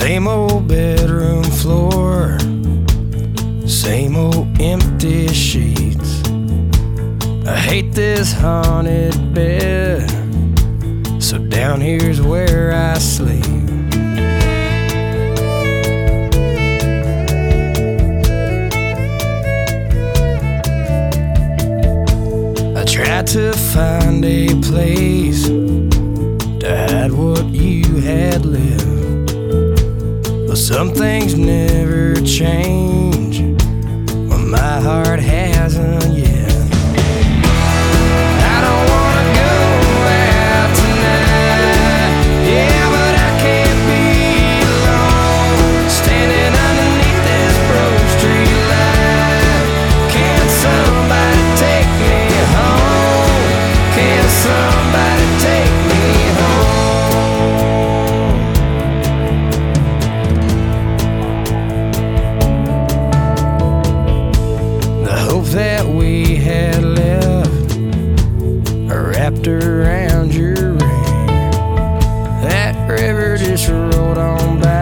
Same old bedroom floor, same old empty sheets. I hate this haunted bed, so down here's where I sleep. I tried to find a place to hide what you had left, but some things never change, but my heart hasn't yet. I don't wanna go out tonight, yeah, but I can't be alone, standing underneath this broke street light. Can somebody take me home? Can somebody take me home? The hope that we had left wrapped around your ring. That river just rolled on by.